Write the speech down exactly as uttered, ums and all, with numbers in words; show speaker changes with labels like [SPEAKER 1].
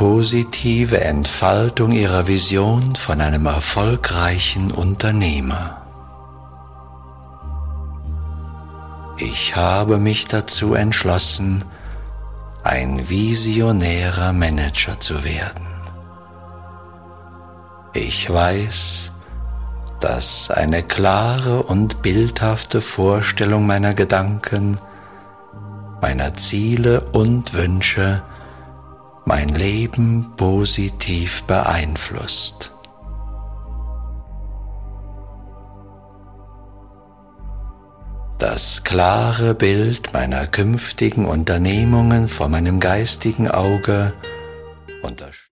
[SPEAKER 1] positive Entfaltung ihrer Vision von einem erfolgreichen Unternehmer. Ich habe mich dazu entschlossen, ein visionärer Manager zu werden. Ich weiß, dass eine klare und bildhafte Vorstellung meiner Gedanken, meiner Ziele und Wünsche mein Leben positiv beeinflusst. Das klare Bild meiner künftigen Unternehmungen vor meinem geistigen Auge unterstützt